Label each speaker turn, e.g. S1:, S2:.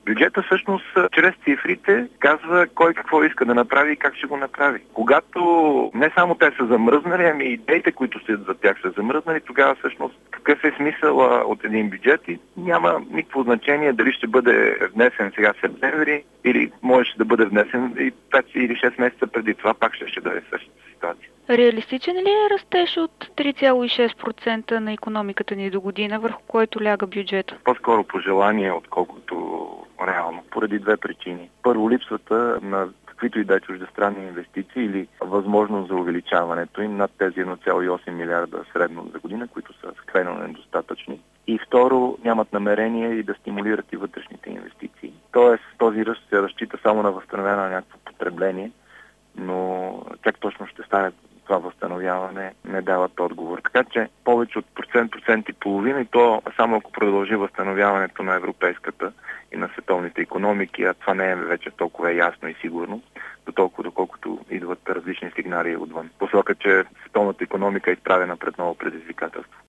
S1: Бюджета всъщност чрез цифрите казва кой какво иска да направи и как ще го направи. Когато не само те са замръзнали, ами идеите, които стоят за тях са замръзнали, тогава всъщност какъв е смисъл от един бюджет и няма никакво значение дали ще бъде внесен сега в септември или можеше да бъде внесен и 5 или 6 месеца преди това, пак ще даде същата ситуация.
S2: Реалистичен ли е растеж от 3,6% на икономиката ни до година, върху който ляга бюджета?
S1: По-скоро пожелание, отколкото реално, поради две причини. Първо, липсата на каквито и да е чуждестранни инвестиции или възможност за увеличаването им над тези 1,8 милиарда средно за година, които са крайно недостатъчни. И второ, нямат намерение и да стимулират и вътрешните инвестиции. Тоест, този ръст се разчита само на възстановяване на някакво потребление, но как точно ще стане това възстановяване, не дават отговор. Така че повече от процент и половина, и то само ако продължи възстановяването на европейската и на световните икономики, а това не е вече толкова ясно и сигурно, доколкото идват различни сигнали отвън. Посока, че световната икономика е изправена пред ново предизвикателство.